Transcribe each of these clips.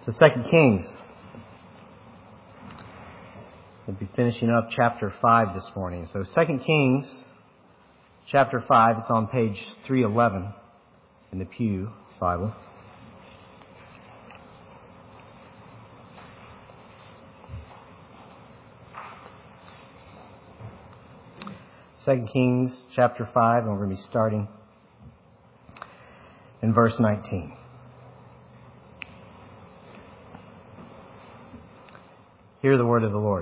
So 2 Kings. We'll be finishing up chapter 5 this morning. So 2 Kings, chapter 5, it's on page 311 in the Pew Bible. Second Kings chapter 5, and we're going to be starting in verse 19. Hear the word of the Lord.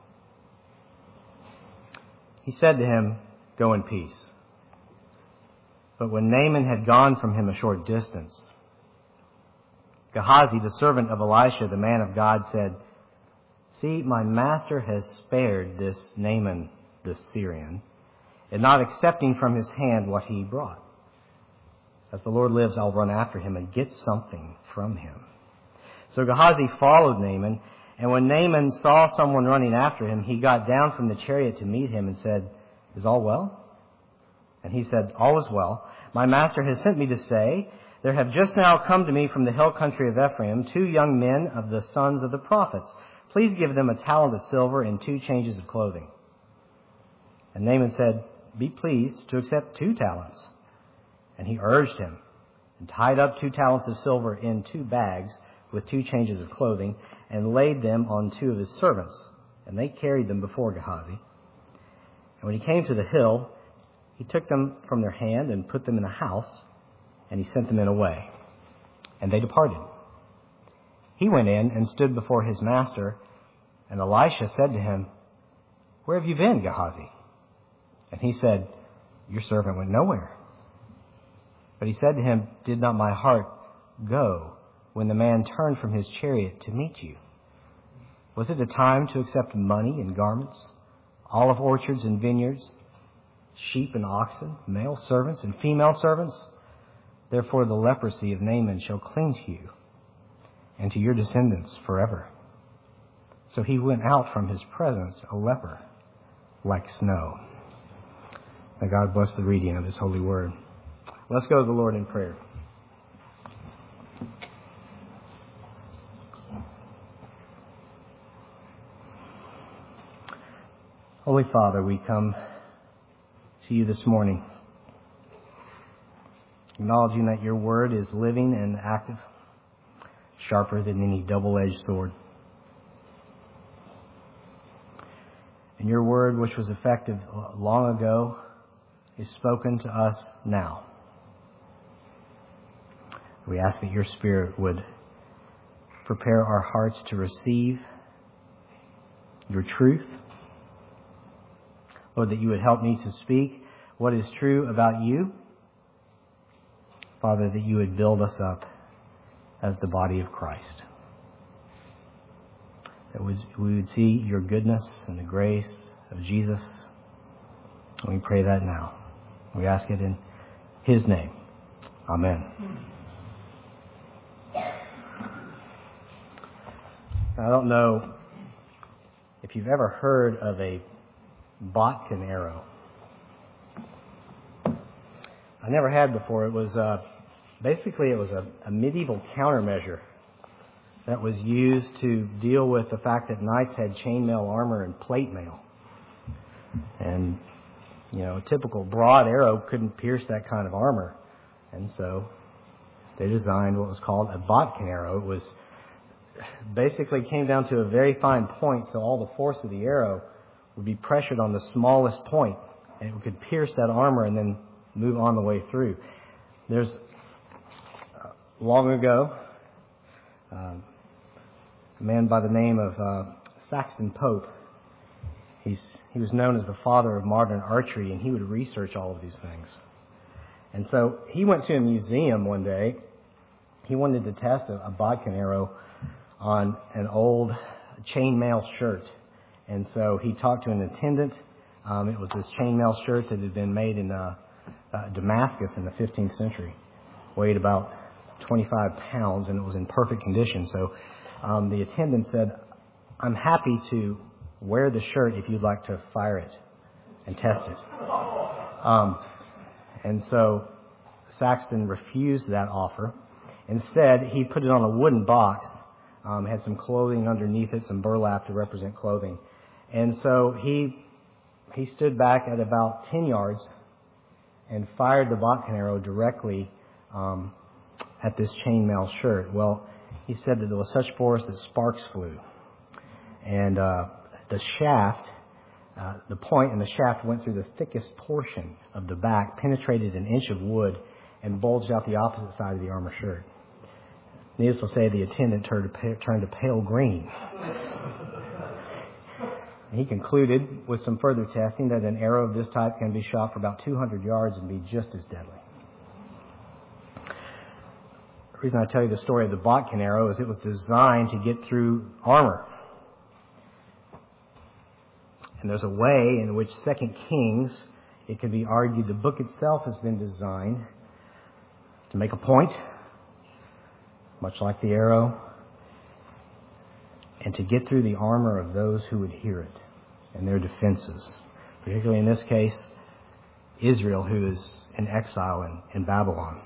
He said to him, "Go in peace." But when Naaman had gone from him a short distance, Gehazi, the servant of Elisha, the man of God, said, "See, my master has spared this Naaman, the Syrian, and not accepting from his hand what he brought. As the Lord lives, I'll run after him and get something from him." So Gehazi followed Naaman, and when Naaman saw someone running after him, he got down from the chariot to meet him and said, "Is all well?" And he said, "All is well. My master has sent me to say, there have just now come to me from the hill country of Ephraim 2 young men of the sons of the prophets. Please give them a talent of silver and 2 changes of clothing." And Naaman said, "Be pleased to accept 2 talents. And he urged him and tied up 2 talents of silver in 2 bags with 2 changes of clothing and laid them on 2 of his servants. And they carried them before Gehazi. And when he came to the hill, he took them from their hand and put them in a house, and he sent the men away. And they departed. He went in and stood before his master, and Elisha said to him, "Where have you been, Gehazi?" And he said, "Your servant went nowhere." But he said to him, "Did not my heart go when the man turned from his chariot to meet you? Was it a time to accept money and garments, olive orchards and vineyards, sheep and oxen, male servants and female servants? Therefore the leprosy of Naaman shall cling to you and to your descendants forever." So he went out from his presence a leper, like snow. May God bless the reading of his holy word. Let's go to the Lord in prayer. Holy Father, we come to you this morning, acknowledging that your word is living and active, sharper than any double-edged sword. And your word, which was effective long ago, is spoken to us now. We ask that your Spirit would prepare our hearts to receive your truth. Lord, that you would help me to speak what is true about you. Father, that you would build us up as the body of Christ. That we would see your goodness and the grace of Jesus. And we pray that now. We ask it in his name. Amen. I don't know if you've ever heard of a Botkin arrow. I never had before. It was basically a medieval countermeasure that was used to deal with the fact that knights had chainmail armor and plate mail. And, a typical broad arrow couldn't pierce that kind of armor. And so they designed what was called a Botkin arrow. It was basically came down to a very fine point, so all the force of the arrow would be pressured on the smallest point, and it could pierce that armor and then move on the way through. There's, long ago, a man by the name of Saxton Pope. He was known as the father of modern archery, and he would research all of these things. And so he went to a museum one day. He wanted to test a Botkin arrow on an old chainmail shirt. And so he talked to an attendant. It was this chainmail shirt that had been made in Damascus in the 15th century. Weighed about 25 pounds, and it was in perfect condition. So the attendant said, "I'm happy to wear the shirt if you'd like to fire it and test it." And so Saxton refused that offer. Instead, he put it on a wooden box Had some clothing underneath it, some burlap to represent clothing. And so he stood back at about 10 yards and fired the bodkin arrow directly at this chainmail shirt. Well, he said that there was such force that sparks flew. And the shaft, the point in the shaft went through the thickest portion of the back, penetrated an inch of wood, and bulged out the opposite side of the armor shirt. Needless to say, the attendant turned a pale green. He concluded, with some further testing, that an arrow of this type can be shot for about 200 yards and be just as deadly. The reason I tell you the story of the bodkin arrow is it was designed to get through armor. And there's a way in which 2 Kings, it can be argued the book itself has been designed to make a point, much like the arrow, and to get through the armor of those who would hear it and their defenses. Particularly in this case, Israel, who is in exile in Babylon.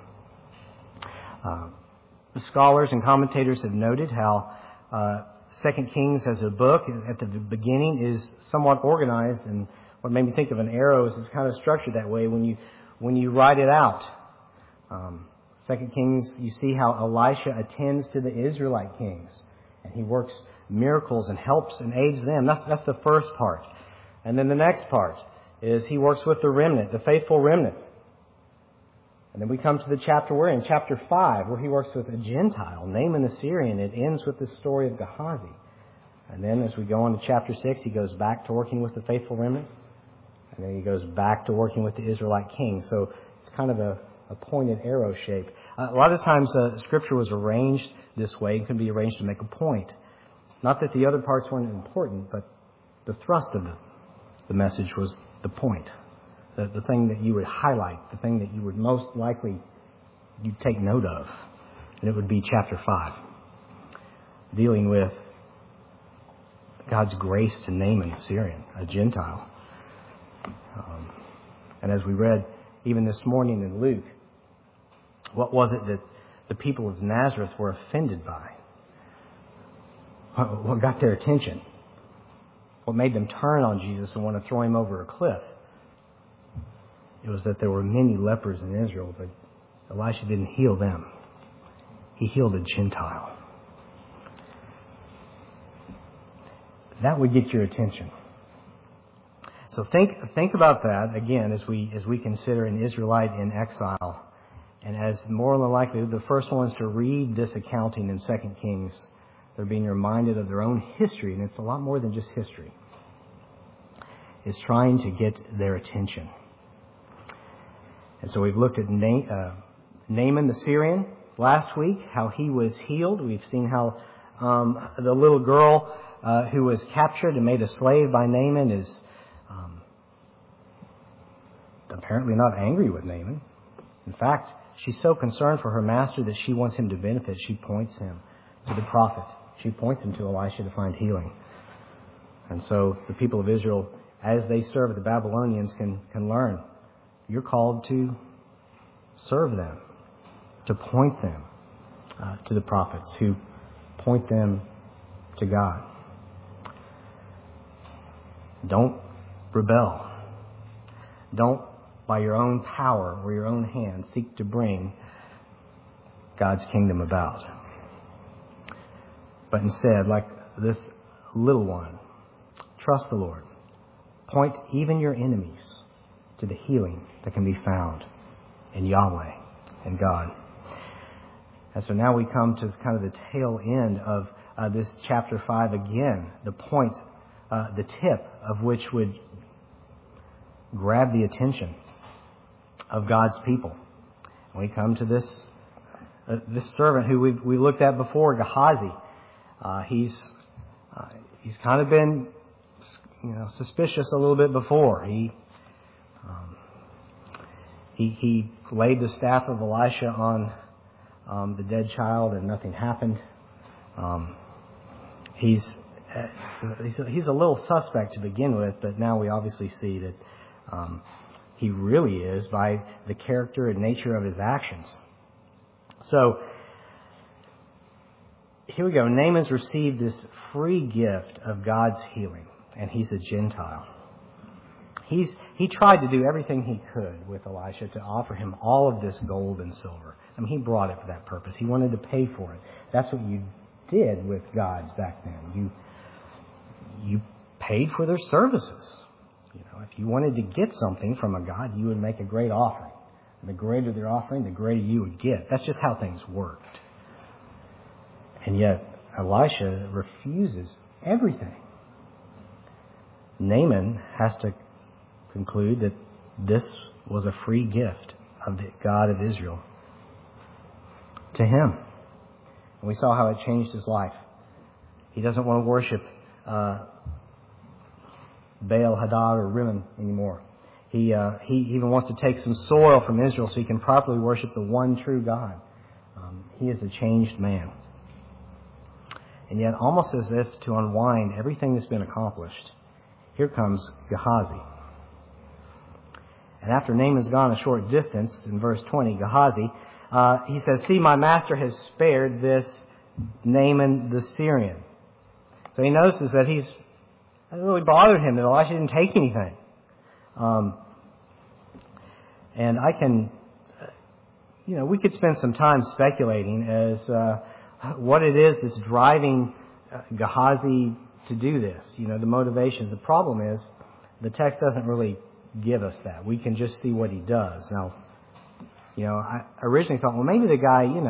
The scholars and commentators have noted how 2 Kings as a book at the beginning is somewhat organized, and what made me think of an arrow is it's kind of structured that way when you write it out. 2 Kings, you see how Elisha attends to the Israelite kings, and he works miracles and helps and aids them. That's the first part. And then the next part is he works with the remnant, the faithful remnant. And then we come to the chapter we're in, chapter 5, where he works with a Gentile, Naaman the Syrian. It ends with the story of Gehazi. And then as we go on to chapter 6, he goes back to working with the faithful remnant. And then he goes back to working with the Israelite king. So it's kind of a pointed arrow shape. A lot of times Scripture was arranged this way. It can be arranged to make a point. Not that the other parts weren't important, but the thrust of the message was the point. The thing that you would highlight, the thing that you would most likely you'd take note of. And it would be chapter 5, dealing with God's grace to Naaman the Syrian, a Gentile. And as we read even this morning in Luke, what was it that the people of Nazareth were offended by? What got their attention? What made them turn on Jesus and want to throw him over a cliff? It was that there were many lepers in Israel, but Elisha didn't heal them. He healed a Gentile. That would get your attention. So think about that again as we consider an Israelite in exile, and as more than likely the first ones to read this accounting in 2 Kings, they're being reminded of their own history, and it's a lot more than just history. It's trying to get their attention. And so we've looked at Naaman the Syrian last week, how he was healed. We've seen how the little girl who was captured and made a slave by Naaman is apparently not angry with Naaman. In fact, she's so concerned for her master that she wants him to benefit. She points him to the prophet. She points him to Elisha to find healing. And so the people of Israel, as they serve the Babylonians, can learn. You're called to serve them, to point them to the prophets, who point them to God. Don't rebel. Don't, by your own power or your own hand, seek to bring God's kingdom about. But instead, like this little one, trust the Lord. Point even your enemies to the healing that can be found in Yahweh and God. And so now we come to kind of the tail end of this chapter 5 again, the point, the tip of which would grab the attention of God's people. And we come to this servant who we looked at before, Gehazi. He's kind of been, suspicious a little bit before. He laid the staff of Elisha on the dead child, and nothing happened. He's a little suspect to begin with, but now we obviously see that he really is by the character and nature of his actions. So here we go. Naaman's received this free gift of God's healing, and he's a Gentile. He tried to do everything he could with Elisha to offer him all of this gold and silver. I mean, he brought it for that purpose. He wanted to pay for it. That's what you did with gods back then. You paid for their services. You know, if you wanted to get something from a god, you would make a great offering. And the greater their offering, the greater you would get. That's just how things worked. And yet, Elisha refuses everything. Naaman has to conclude that this was a free gift of the God of Israel to him. And we saw how it changed his life. He doesn't want to worship Baal, Hadad, or Rimmon anymore. He even wants to take some soil from Israel so he can properly worship the one true God. He is a changed man. And yet, almost as if to unwind everything that's been accomplished, here comes Gehazi. And after Naaman's gone a short distance, in verse 20, Gehazi, he says, "See, my master has spared this Naaman the Syrian." So he notices that it really bothered him that Elisha didn't take anything. And I can, we could spend some time speculating as what it is that's driving Gehazi to do this. The motivation. The problem is the text doesn't really give us that. We can just see what he does. Now, I originally thought, well, maybe the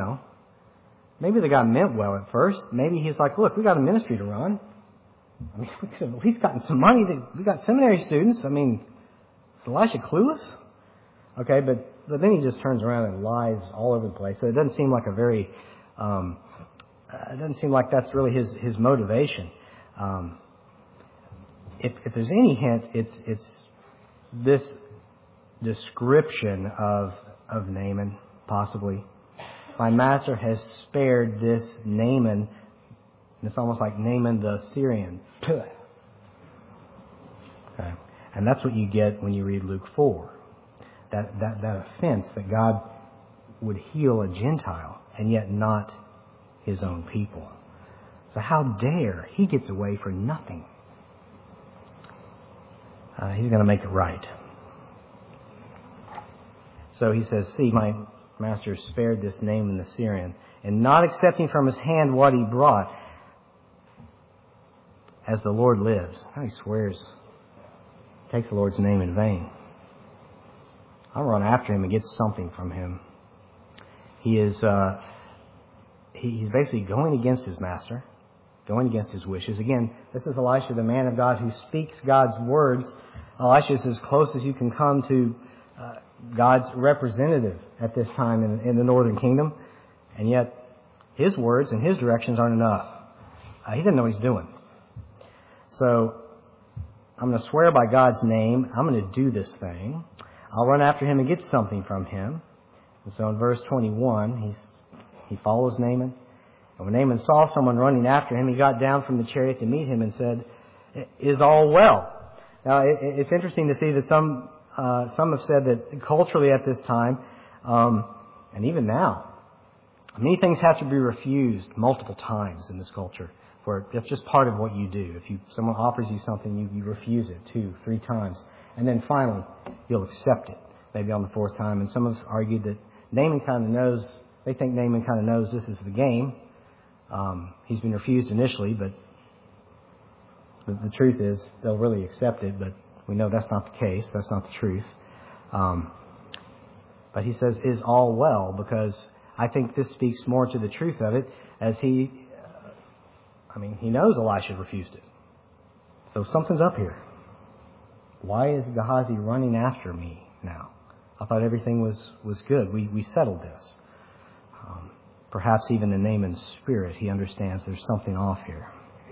guy meant well at first. Maybe he's like, look, we got a ministry to run. I mean, we could have at least gotten some money. We got seminary students. I mean, is Elisha clueless? Okay, but then he just turns around and lies all over the place. So it doesn't seem like that's really his motivation. If there's any hint, it's this description of Naaman, possibly. My master has spared this Naaman. And it's almost like Naaman the Syrian. Okay. And that's what you get when you read Luke 4. That offense that God would heal a Gentile and yet not his own people. So how dare he gets away for nothing? He's going to make it right. So he says, "See, my master spared this Naaman the Syrian, and not accepting from his hand what he brought, as the Lord lives." Now he swears, takes the Lord's name in vain. I'll run after him and get something from him. He's basically going against his master, going against his wishes. Again, this is Elisha, the man of God who speaks God's words. Elisha is as close as you can come to God's representative at this time in the northern kingdom. And yet, his words and his directions aren't enough. He didn't know what he's doing. So, I'm going to swear by God's name. I'm going to do this thing. I'll run after him and get something from him. And so in verse 21, he follows Naaman. And when Naaman saw someone running after him, he got down from the chariot to meet him and said, "Is all well?" Now, it's interesting to see that some have said that culturally at this time, and even now, many things have to be refused multiple times in this culture. Where it's just part of what you do. If someone offers you something, you refuse it 2, 3 times. And then finally, you'll accept it, maybe on the 4th time. And some of us argued that Naaman kind of knows, they think Naaman kind of knows this is the game. He's been refused initially, but the truth is they'll really accept it. But we know that's not the case. That's not the truth. But he says, "Is all well?" Because I think this speaks more to the truth of it as he knows Elisha refused it. So something's up here. Why is Gehazi running after me now? I thought everything was good. We settled this. Perhaps even in Naaman's spirit, he understands there's something off here.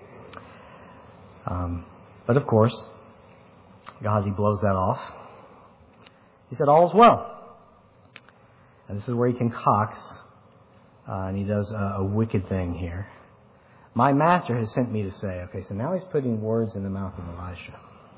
But of course, Gehazi blows that off. He said, "All's well." And this is where he concocts, and he does a wicked thing here. "My master has sent me to say." Okay, so now he's putting words in the mouth of Elisha.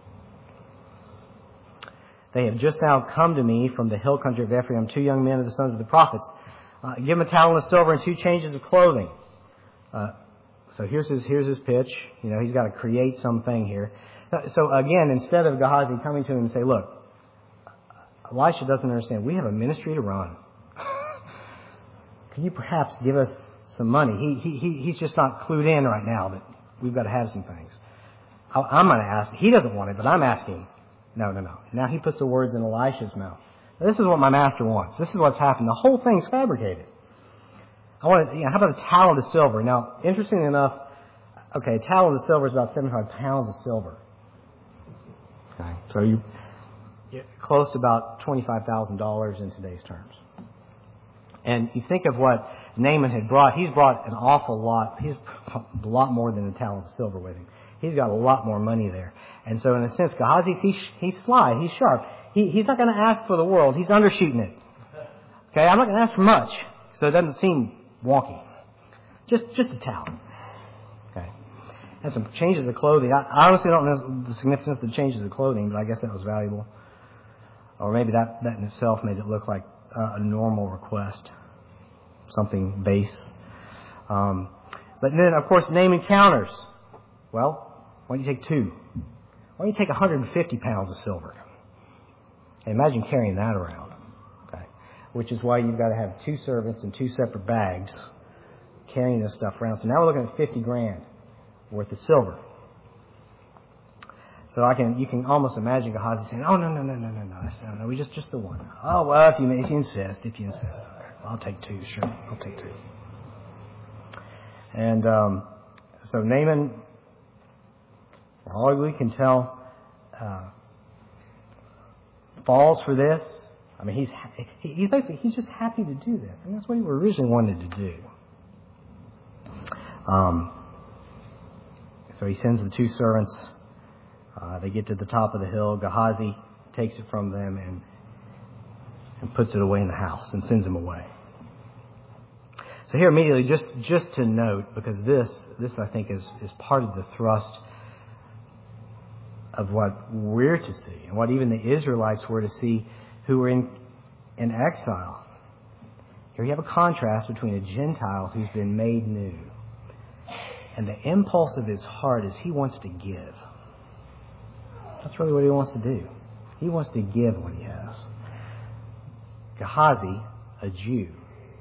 "They have just now come to me from the hill country of Ephraim, 2 young men of the sons of the prophets. Give them a talent of silver and 2 changes of clothing." So here's his pitch. He's got to create something here. So again, instead of Gehazi coming to him and say, look, Elisha doesn't understand. We have a ministry to run. Can you perhaps give us some money? He's just not clued in right now that we've got to have some things. I'm going to ask. He doesn't want it, but I'm asking. No. Now he puts the words in Elisha's mouth. Now, this is what my master wants. This is what's happened. The whole thing's fabricated. How about a talent of silver? Now, interestingly enough, okay, a talent of silver is about 75 pounds of silver. Okay, so you're close to about $25,000 in today's terms. And you think of what Naaman had brought. He's brought an awful lot. He's a lot more than a talent of silver with him. He's got a lot more money there. And so in a sense, Gehazi, he's sly. He's sharp. He's not going to ask for the world. He's undershooting it. Okay, I'm not going to ask for much, so it doesn't seem wonky. Just a towel. Okay. And some changes of clothing. I honestly don't know the significance of the changes of clothing, but I guess that was valuable. Or maybe that in itself made it look like a normal request. Something base. But then, of course, Naaman counters. Well, why don't you take 2? Why don't you take 150 pounds of silver? And imagine carrying that around. Okay. Which is why you've got to have 2 servants and 2 separate bags carrying this stuff around. So now we're looking at 50 grand worth of silver. So you can almost imagine Gehazi saying, "Oh no, we just the one." "Oh well, if you insist. Okay, well, I'll take 2. Sure, I'll take 2." And so Naaman, for all we can tell, falls for this. I mean, he's just happy to do this, and that's what he originally wanted to do. So he sends the 2 servants. They get to the top of the hill. Gehazi takes it from them and puts it away in the house and sends them away. So here immediately, just to note, because this I think is part of the thrust of what we're to see, and what even the Israelites were to see who were in exile. Here you have a contrast between a Gentile who's been made new, and the impulse of his heart is he wants to give. That's really what he wants to do. He wants to give what he has. Gehazi, a Jew,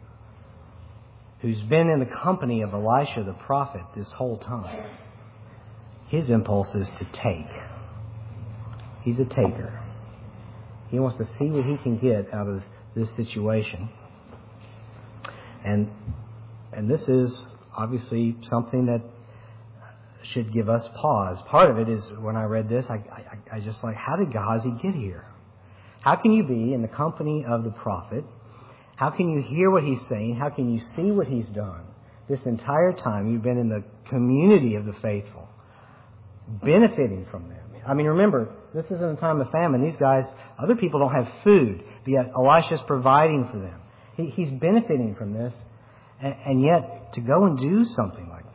who's been in the company of Elisha the prophet this whole time, his impulse is to take. He's a taker. He wants to see what he can get out of this situation. And this is obviously something that should give us pause. Part of it is when I read this, I just like, how did Gehazi get here? How can you be in the company of the prophet? How can you hear what he's saying? How can you see what he's done? This entire time you've been in the community of the faithful, benefiting from them. I mean, remember, this isn't a time of famine. These guys, other people don't have food, but yet Elisha's providing for them. He's benefiting from this, and yet to go and do something like this,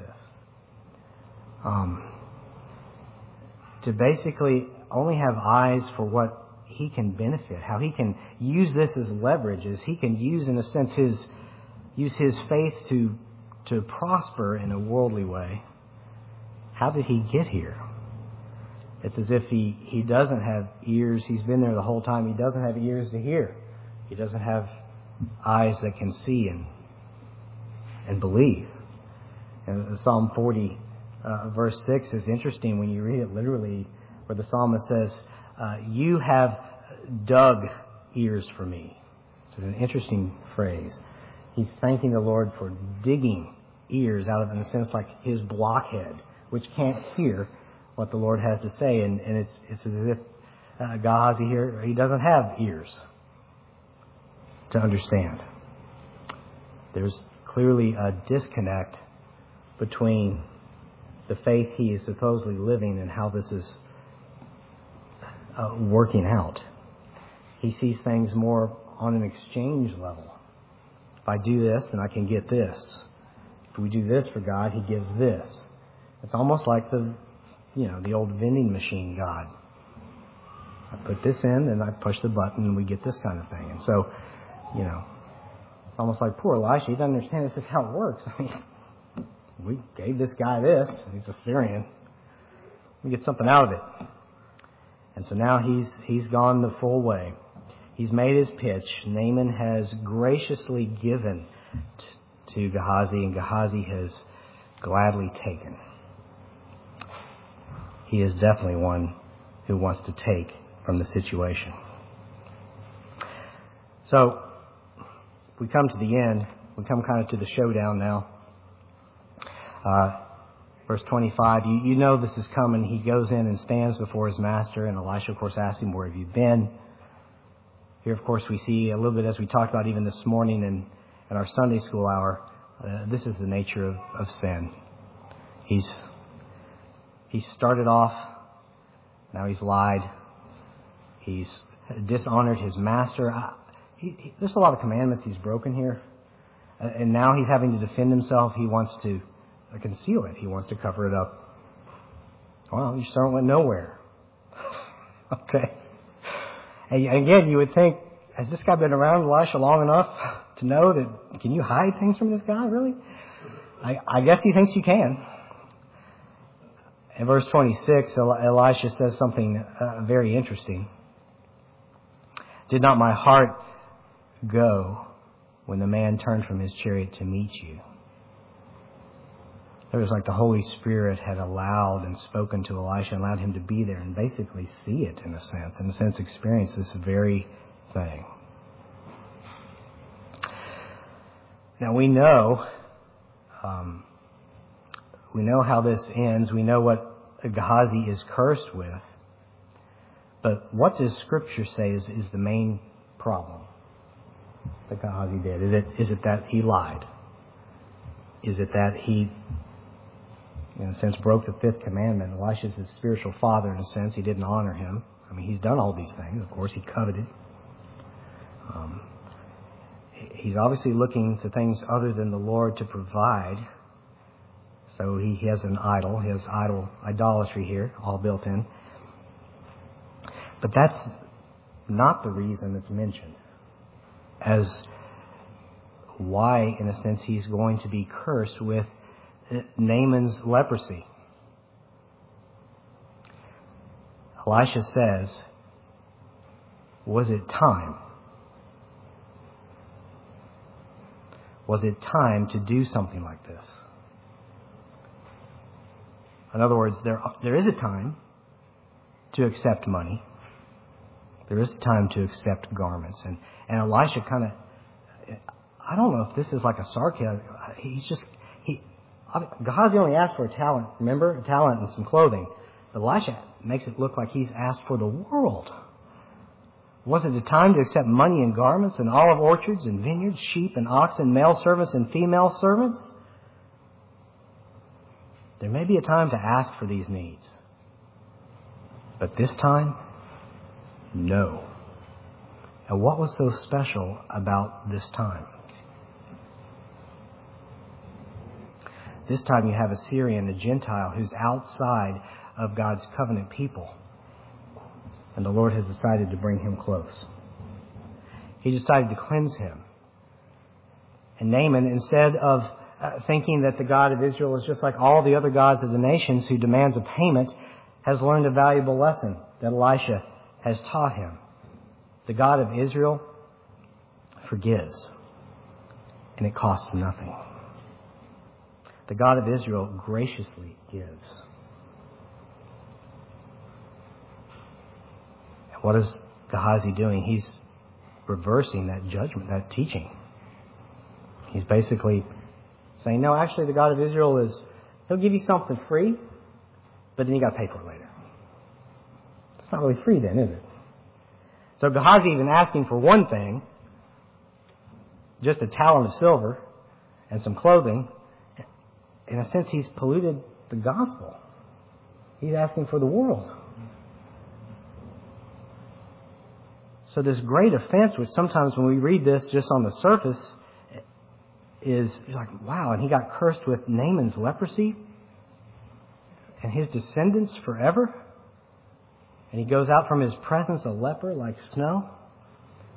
to basically only have eyes for what he can benefit, how he can use this as leverage, as he can use, in a sense, use his faith to prosper in a worldly way. How did he get here? It's as if he doesn't have ears. He's been there the whole time. He doesn't have ears to hear. He doesn't have eyes that can see and believe. And Psalm 40, verse 6 is interesting when you read it literally, where the psalmist says, "You have dug ears for me." It's an interesting phrase. He's thanking the Lord for digging ears out of, in a sense, like his blockhead, which can't hear what the Lord has to say. And it's as if Gehazi here, he doesn't have ears to understand. There's clearly a disconnect between the faith he is supposedly living and how this is working out. He sees things more on an exchange level. If I do this, then I can get this. If we do this for God, he gives this. It's almost like the old vending machine God. I put this in, and I push the button, and we get this kind of thing. And so, it's almost like poor Elisha. He doesn't understand this is how it works. I mean, We gave this guy this. He's a Syrian. We get something out of it. And so now he's gone the full way. He's made his pitch. Naaman has graciously given to Gehazi, and Gehazi has gladly taken. He is definitely one who wants to take from the situation. So, we come to the end. We come kind of to the showdown now. Verse 25, you know this is coming. He goes in and stands before his master, and Elisha, of course, asks him, where have you been? Here, of course, we see a little bit, as we talked about even this morning in our Sunday school hour, this is the nature of sin. He's started off, now he's lied, he's dishonored his master. There's a lot of commandments he's broken here, and now he's having to defend himself. He wants to conceal it. He wants to cover it up. Well, your servant went nowhere. Okay. And again, you would think, has this guy been around Elisha long enough to know that, can you hide things from this guy, really? I guess he thinks you can. In verse 26, Elisha says something very interesting. Did not my heart go when the man turned from his chariot to meet you? It was like the Holy Spirit had allowed and spoken to Elisha and allowed him to be there and basically see it in a sense, experience this very thing. Now we know how this ends. We know what Gehazi is cursed with. But what does Scripture say is the main problem that Gehazi did? Is it that he lied? Is it that he, in a sense, broke the fifth commandment? Elisha's his spiritual father, in a sense. He didn't honor him. I mean, he's done all these things. Of course, he coveted. He's obviously looking to things other than the Lord to provide. So he has an idol. He has idolatry here, all built in. But that's not the reason it's mentioned as why, in a sense, he's going to be cursed with Naaman's leprosy. Elisha says, was it time? Was it time to do something like this? In other words, there is a time to accept money. There is a time to accept garments. And Elisha kind of, I don't know if this is like a sarcasm. Gehazi only asked for a talent, remember? A talent and some clothing. But Elisha makes it look like he's asked for the world. Was it a time to accept money and garments and olive orchards and vineyards, sheep and oxen, male servants and female servants? There may be a time to ask for these needs. But this time, no. And what was so special about this time? This time you have a Syrian, a Gentile, who's outside of God's covenant people. And the Lord has decided to bring him close. He decided to cleanse him. And Naaman, instead of thinking that the God of Israel is just like all the other gods of the nations who demands a payment, has learned a valuable lesson that Elisha has taught him. The God of Israel forgives, and it costs nothing. The God of Israel graciously gives. And what is Gehazi doing? He's reversing that judgment, that teaching. He's basically saying, no, actually the God of Israel he'll give you something free, but then you got to pay for it later. It's not really free then, is it? So Gehazi even asking for one thing, just a talent of silver and some clothing. In a sense, he's polluted the gospel. He's asking for the world. So this great offense, which sometimes when we read this just on the surface, is like, wow, and he got cursed with Naaman's leprosy and his descendants forever. And he goes out from his presence a leper like snow.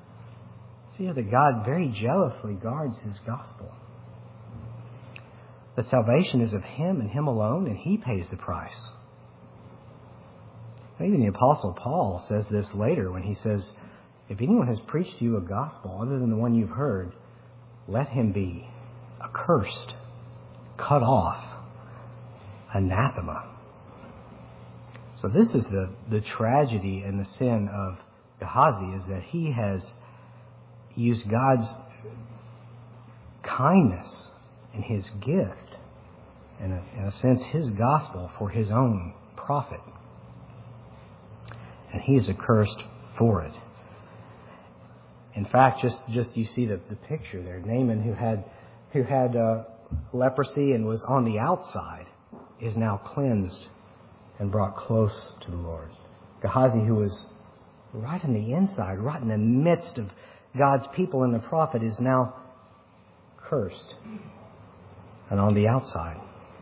See how that God very jealously guards his gospel. That salvation is of Him and Him alone, and He pays the price. Even the Apostle Paul says this later when he says, if anyone has preached to you a gospel other than the one you've heard, let him be accursed, cut off, anathema. So this is the tragedy and the sin of Gehazi, is that he has used God's kindness and His gift, and in a sense His gospel, for his own profit. And he is accursed for it. In fact, just you see the picture there. Naaman, who had leprosy and was on the outside, is now cleansed and brought close to the Lord. Gehazi, who was right on the inside, right in the midst of God's people and the prophet, is now cursed and on the outside.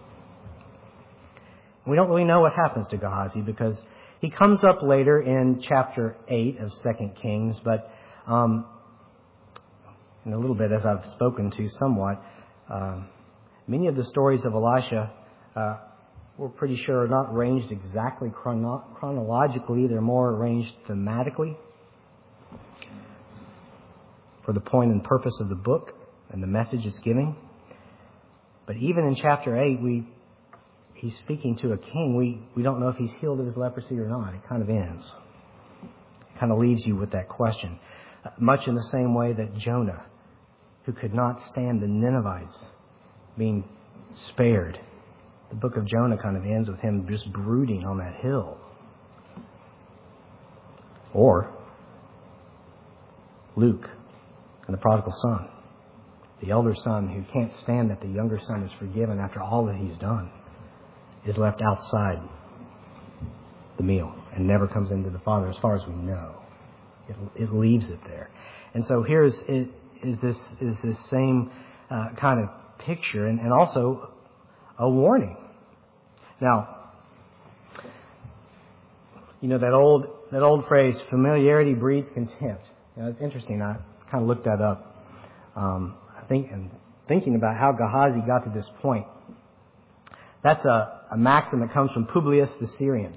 We don't really know what happens to Gehazi because he comes up later in chapter 8 of 2 Kings, but in a little bit, as I've spoken to somewhat, many of the stories of Elisha, we're pretty sure are not arranged exactly chronologically. They're more arranged thematically for the point and purpose of the book and the message it's giving. But even in chapter 8, he's speaking to a king. We don't know if he's healed of his leprosy or not. It kind of ends. It kind of leaves you with that question. Much in the same way that Jonah, who could not stand the Ninevites being spared, the book of Jonah kind of ends with him just brooding on that hill. Or Luke and the prodigal son, the elder son who can't stand that the younger son is forgiven after all that he's done, is left outside the meal and never comes into the Father as far as we know. It leaves it there. And so here is this same kind of picture and also a warning. Now, you know that old phrase, familiarity breeds contempt. You know, it's interesting. I kind of looked that up. Thinking about how Gehazi got to this point. That's a maxim that comes from Publius the Syrian,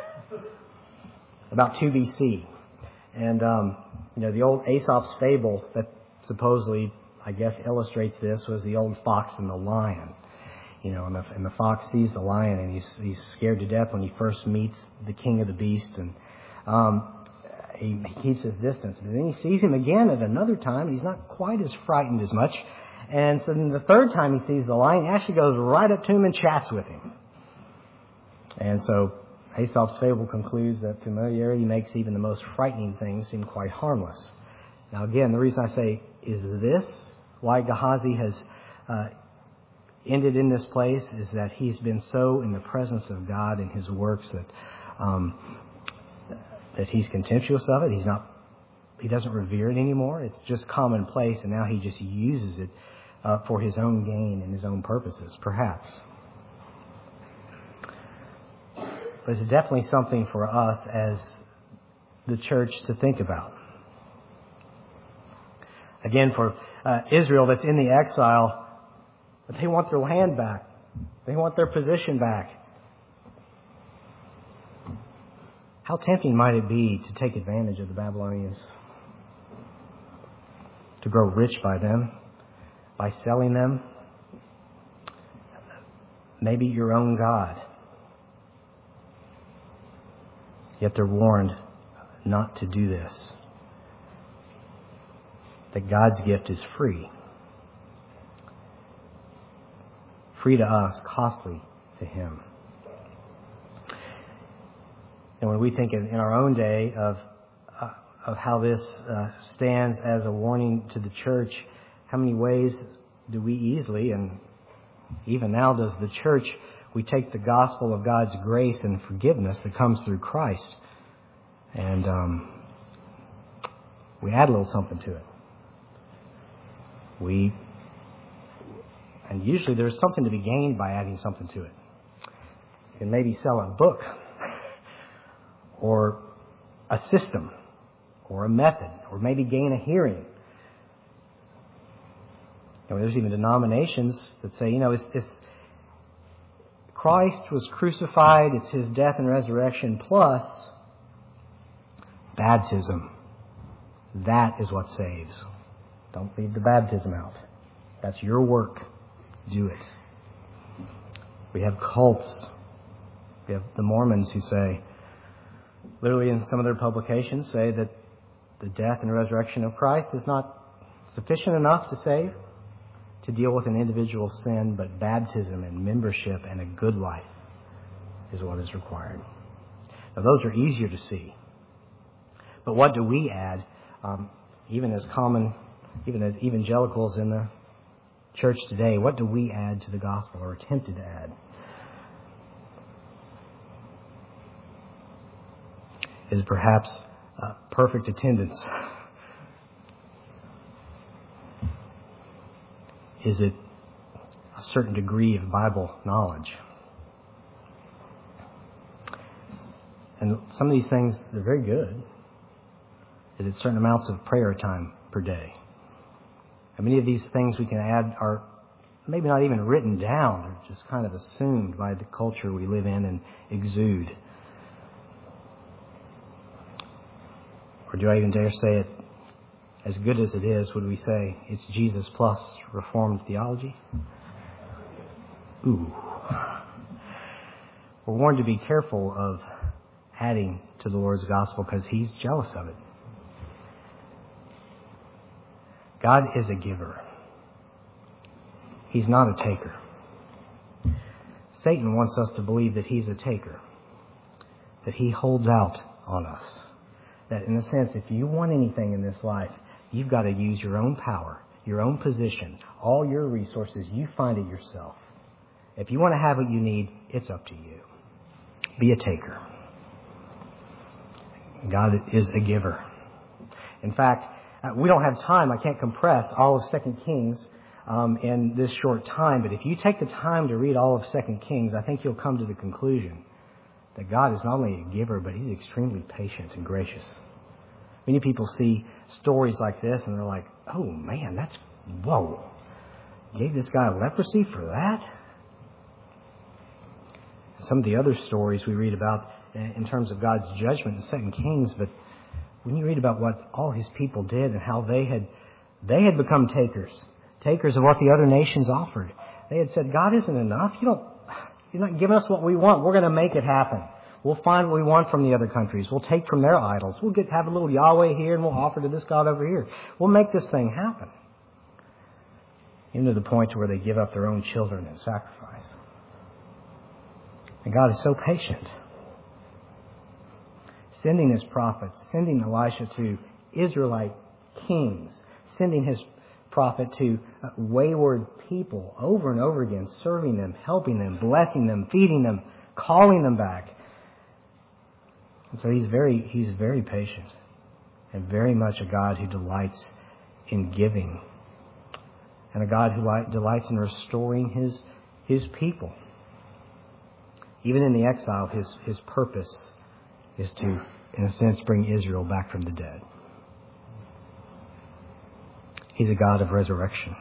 about 2 BC. And, the old Aesop's fable that supposedly, I guess, illustrates this was the old fox and the lion. And the fox sees the lion and he's scared to death when he first meets the king of the beasts, and he keeps his distance. But then he sees him again at another time, and he's not quite as frightened as much. And so then the third time he sees the lion, he actually goes right up to him and chats with him. And so Aesop's fable concludes that familiarity makes even the most frightening things seem quite harmless. Now again, the reason I say, is this why Gehazi has ended in this place, is that he's been so in the presence of God in His works that he's contemptuous of it. He doesn't revere it anymore. It's just commonplace, and now he just uses it for his own gain and his own purposes, perhaps. But it's definitely something for us as the church to think about. Again, for Israel that's in the exile, they want their land back. They want their position back. How tempting might it be to take advantage of the Babylonians? To grow rich by them, by selling them, maybe your own God. Yet they're warned not to do this. That God's gift is free. Free to us, costly to Him. And when we think in our own day of how this stands as a warning to the church, how many ways do we easily, and even now does the church, we take the gospel of God's grace and forgiveness that comes through Christ, and we add a little something to it. And usually there's something to be gained by adding something to it. You can maybe sell a book, or a system, or a method, or maybe gain a hearing. There's even denominations that say, Christ was crucified. It's His death and resurrection plus baptism. That is what saves. Don't leave the baptism out. That's your work. Do it. We have cults. We have the Mormons who say, literally in some of their publications, say that the death and resurrection of Christ is not sufficient enough to save, to deal with an individual's sin, but baptism and membership and a good life is what is required. Now, those are easier to see. But what do we add, even as evangelicals in the church today, what do we add to the gospel, or attempted to add? Is perhaps perfect attendance? Is it a certain degree of Bible knowledge? And some of these things, they're very good. Is it certain amounts of prayer time per day? And many of these things we can add are maybe not even written down. They're just kind of assumed by the culture we live in and exude. Or do I even dare say it, as good as it is, would we say it's Jesus plus Reformed theology? Ooh. We're warned to be careful of adding to the Lord's gospel because He's jealous of it. God is a giver. He's not a taker. Satan wants us to believe that he's a taker, that he holds out on us. That in a sense, if you want anything in this life, you've got to use your own power, your own position, all your resources. You find it yourself. If you want to have what you need, it's up to you. Be a taker. God is a giver. In fact, we don't have time. I can't compress all of 2 Kings in this short time. But if you take the time to read all of 2 Kings, I think you'll come to the conclusion that God is not only a giver, but He's extremely patient and gracious. Many people see stories like this and they're like, oh man, whoa. Gave this guy leprosy for that? Some of the other stories we read about in terms of God's judgment in 2 Kings, but when you read about what all His people did and how they had become takers of what the other nations offered. They had said, God isn't enough. You're not giving us what we want. We're going to make it happen. We'll find what we want from the other countries. We'll take from their idols. We'll have a little Yahweh here and we'll offer to this God over here. We'll make this thing happen. Even to the point to where they give up their own children in sacrifice. And God is so patient. Sending His prophets, sending Elisha to Israelite kings, sending His prophet to wayward people over and over again, serving them, helping them, blessing them, feeding them, calling them back. And so He's very patient and very much a God who delights in giving and a God who delights in restoring His people. Even in the exile, His purpose is to, in a sense, bring Israel back from the dead. He's a God of resurrection.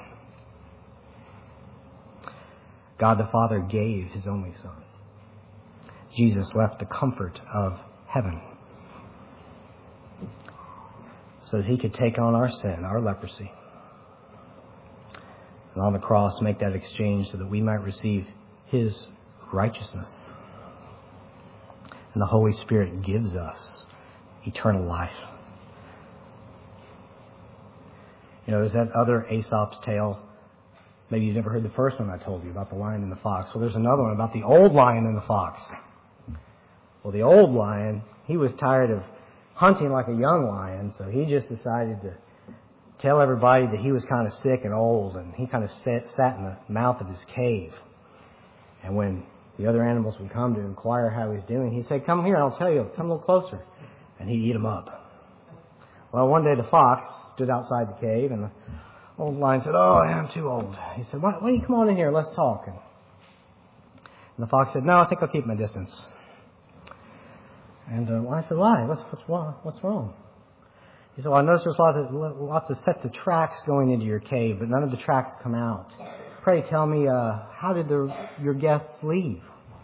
God the Father gave His only Son. Jesus left the comfort of heaven so that He could take on our sin, our leprosy, and on the cross make that exchange so that we might receive His righteousness. And the Holy Spirit gives us eternal life. You know, there's that other Aesop's tale. Maybe you've never heard the first one I told you about the lion and the fox. Well, there's another one about the old lion and the fox. Well, the old lion, he was tired of hunting like a young lion, so he just decided to tell everybody that he was kind of sick and old, and he kind of sat in the mouth of his cave. And when the other animals would come to inquire how he's doing, he'd say, come here, I'll tell you, come a little closer. And he'd eat them up. Well, one day the fox stood outside the cave, and the old lion said, oh, I'm too old. He said, why don't you come on in here, let's talk. And the fox said, no, I think I'll keep my distance. And the lion said, why? What's wrong? He said, well, I noticed there's lots of sets of tracks going into your cave, but none of the tracks come out. Pray tell me, how did your guests leave?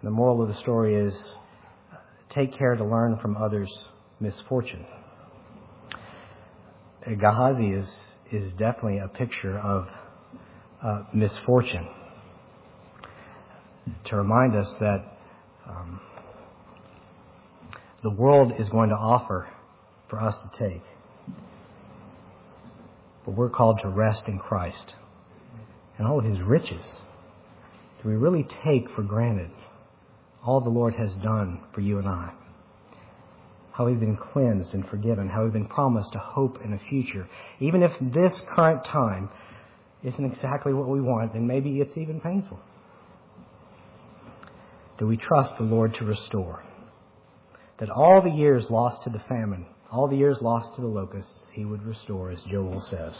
The moral of the story is take care to learn from others' misfortune. Gehazi is definitely a picture of misfortune, to remind us that the world is going to offer for us to take. But we're called to rest in Christ and all of His riches. Do we really take for granted all the Lord has done for you and I? How we've been cleansed and forgiven, how we've been promised a hope and a future. Even if this current time isn't exactly what we want, and maybe it's even painful. Do we trust the Lord to restore? That all the years lost to the famine, all the years lost to the locusts, He would restore, as Joel says,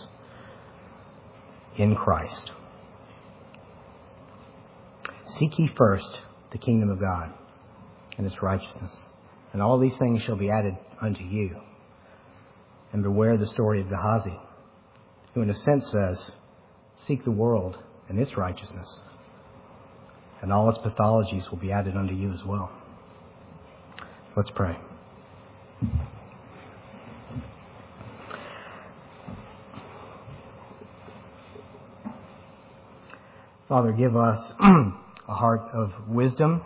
in Christ. Seek ye first the kingdom of God and its righteousness, and all these things shall be added unto you. And beware the story of Gehazi, who in a sense says, seek the world and its righteousness, and all its pathologies will be added unto you as well. Let's pray. Father, give us a heart of wisdom.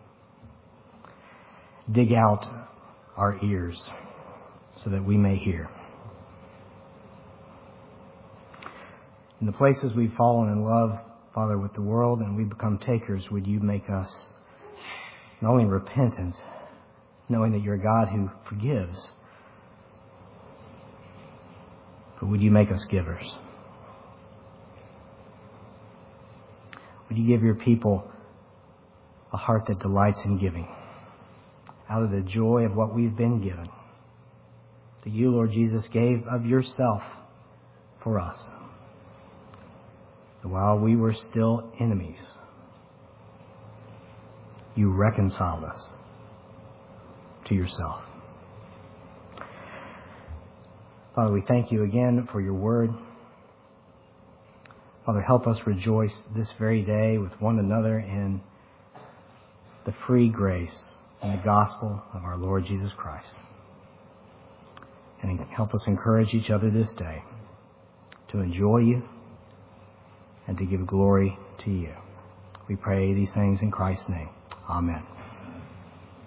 Dig out our ears so that we may hear. In the places we've fallen in love, Father, with the world and we become takers, would you make us not only repentant, knowing that you're a God who forgives, but would you make us givers? Would you give your people a heart that delights in giving, out of the joy of what we've been given, that you, Lord Jesus, gave of yourself for us. And while we were still enemies, you reconciled us to yourself. Father, we thank you again for your word. Father, help us rejoice this very day with one another in the free grace and the gospel of our Lord Jesus Christ. And help us encourage each other this day to enjoy you and to give glory to you. We pray these things in Christ's name. Amen.